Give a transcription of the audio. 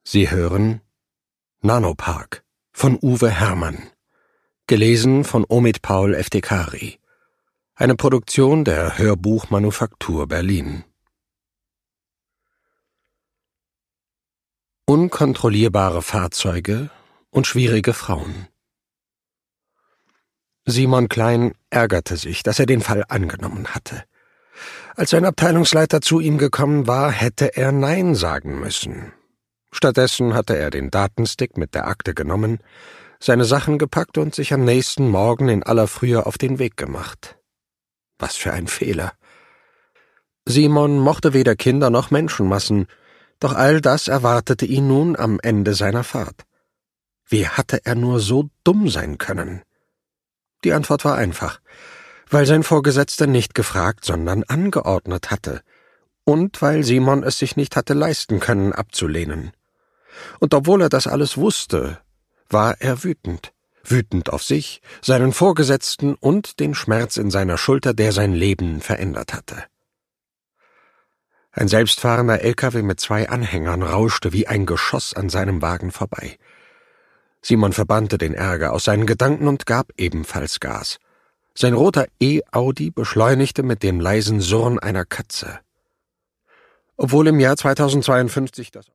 Sie hören Nanopark von Uwe Herrmann, gelesen von Omid Paul Eftekhari, eine Produktion der Hörbuchmanufaktur Berlin. Unkontrollierbare Fahrzeuge und schwierige Frauen. Simon Klein ärgerte sich, dass er den Fall angenommen hatte. Als sein Abteilungsleiter zu ihm gekommen war, hätte er Nein sagen müssen. Stattdessen hatte er den Datenstick mit der Akte genommen, seine Sachen gepackt und sich am nächsten Morgen in aller Frühe auf den Weg gemacht. Was für ein Fehler. Simon mochte weder Kinder noch Menschenmassen, doch all das erwartete ihn nun am Ende seiner Fahrt. Wie hatte er nur so dumm sein können? Die Antwort war einfach: weil sein Vorgesetzter nicht gefragt, sondern angeordnet hatte, und weil Simon es sich nicht hatte leisten können, abzulehnen. Und obwohl er das alles wusste, war er wütend. Wütend auf sich, seinen Vorgesetzten und den Schmerz in seiner Schulter, der sein Leben verändert hatte. Ein selbstfahrender LKW mit 2 Anhängern rauschte wie ein Geschoss an seinem Wagen vorbei. Simon verbannte den Ärger aus seinen Gedanken und gab ebenfalls Gas. Sein roter E-Audi beschleunigte mit dem leisen Surren einer Katze. Obwohl im Jahr 2052 das